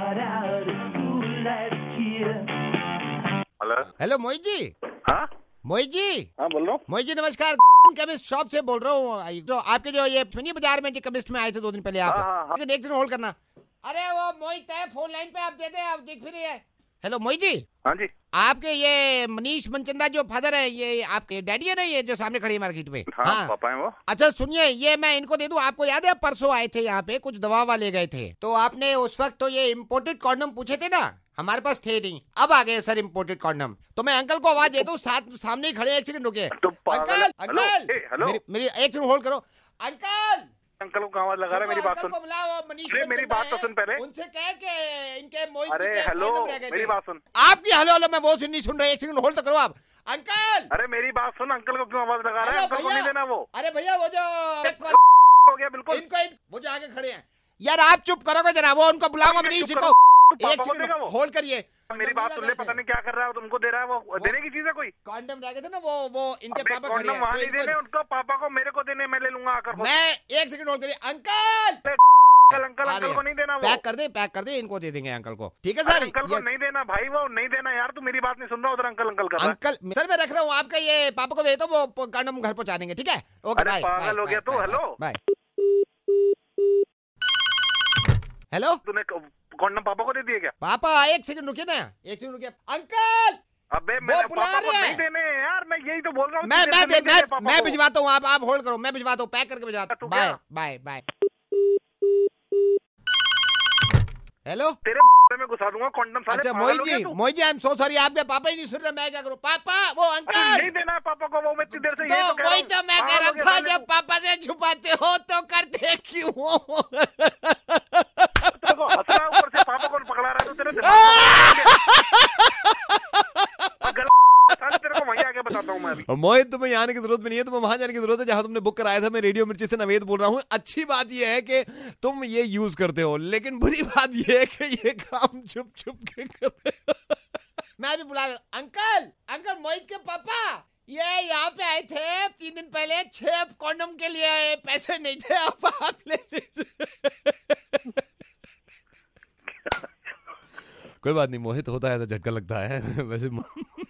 Hello hello Mohit ji. हाँ मोहित जी। हाँ बोल रहा हूँ। मोहित जी नमस्कार, केमिस्ट शॉप से बोल रहा हूँ। जो आपके जो ये मिनी बाजार में जो केमिस्ट में आए थे 2 दिन पहले आप। हाँ। एक सेकंड होल्ड करना। अरे वो मोहित है फोन लाइन पे, आप दे दे, आप दिख फिर है। हेलो मोहित जी। हाँ जी आपके ये मनीष मनचंदा जो फादर है, ये आपके डैडी है ना, ये जो सामने खड़ी है मार्केट में। हाँ पापा है वो। अच्छा सुनिए, ये मैं इनको दे दूं, आपको याद है परसों आए थे यहाँ पे, कुछ दवा ले गए थे, तो आपने उस वक्त तो ये इम्पोर्टेड कॉन्डम पूछे थे ना, हमारे पास थे नहीं, अब आ गए सर इम्पोर्टेड कॉन्डम। तो मैं अंकल को आवाज दे दूं, सामने ही खड़े, एक सेकंड रुकिए। तो पागल है। अंकल हेलो मेरी एक सेकंड होल्ड करो। अंकल अंकल को आवाज लगा रहा है, मेरी बात सुन। मनीष अरे मेरी बात तो सुन पहले। उनसे कह के इनके मोहित अरे जी के हेलो condom रह गए मेरी थे। बात सुन। आपकी हेलो हेलो मैं वो नहीं सुन रहा, एक सेकंड होल्ड तो करो आप। अंकल अरे मेरी बात सुन, अंकल को क्यों आवाज लगा रहा है? हेलो अंकल को भैया। नहीं देना वो। अरे भैया वो जो हो गया बिल्कुल। वो जो आगे खड़े हैं यार, आप चुप करोगे जरा, वो उनको बुलाऊंगा मनीष को। एक सेकंड होल्ड करिए। मेरी बात सुन ले, पता नहीं क्या कर रहा है, तुमको दे रहा है वो देने की चीज है कोई। कॉन्डम रह गए थे ना, वो इनके पापा खड़े कॉन्डम हैं, वहाँ तो नहीं देने उनको, पापा को मेरे को देने, मैं ले लूंगा आकर। मैं एक सेकंड होल्ड करिए। अंकल अंकल को नहीं देना वो। पैक कर दे, इनको दे देंगे अंकल को, ठीक है सर। अंकल को नहीं देना भाई, वो नहीं देना यार, तू मेरी बात नहीं सुन रहा, उधर अंकल अंकल कर रहा है। अंकल सर मैं रख रहा हूँ, आपका ये पापा को दे दो, वो कॉन्डम घर पहुंचा देंगे, ठीक है। ओके अरे बाय। पागल हो गया तू। Hello bye. हेलो तूने कॉन्डम पापा को दे दिए क्या? पापा एक सेकंड रुकिए ना, एक सेकंड रुकिए। अंकल अबे मैं बुला पापा को रहे हैं। नहीं देने यार, मैं यही तो बोल रहा हूँ। मैं भिजवाता हूँ, आप होल्ड करो, मैं भिजवाता हूँ, पैक करके भिजवाता हूँ। Bye bye bye. हेलो तेरे में घुसा दूंगा कॉन्डम साले। अच्छा Mohit ji I am so sorry, आपके पापा ही नहीं सुन रहे, मैं क्या करूँ? पापा वो अंकल नहीं देना है पापा को, वो मैं इतनी देर से तो वही तो मैं कह रहा था, जब पापा से छुपाते हो तो करते क्यों हो? तेरे को हंस रहा ऊपर से, पापा को पकड़ा रहा है तो तेरे तेरे को वहीं आके बताता हूँ मैं अभी। मोहित तुम्हें यहाँ आने की जरूरत भी नहीं है, तुम्हें वहां जाने की जरूरत है जहां तुमने बुक कराया था। मैं रेडियो मिर्ची से नवेद बोल रहा हूँ। अच्छी बात यह है कि तुम ये यूज करते हो, लेकिन बुरी बात यह है कि ये काम छुप छुप के करते हो। मैं भी बुला रहा हूँ। अंकल मोहित के पापा ये यहाँ पे आए थे 3 दिन पहले, 6 कॉन्डम के लिए पैसे नहीं थे, आप ले लीजिए। कोई बात नहीं मोहित, होता है ऐसा, झटका लगता है वैसे।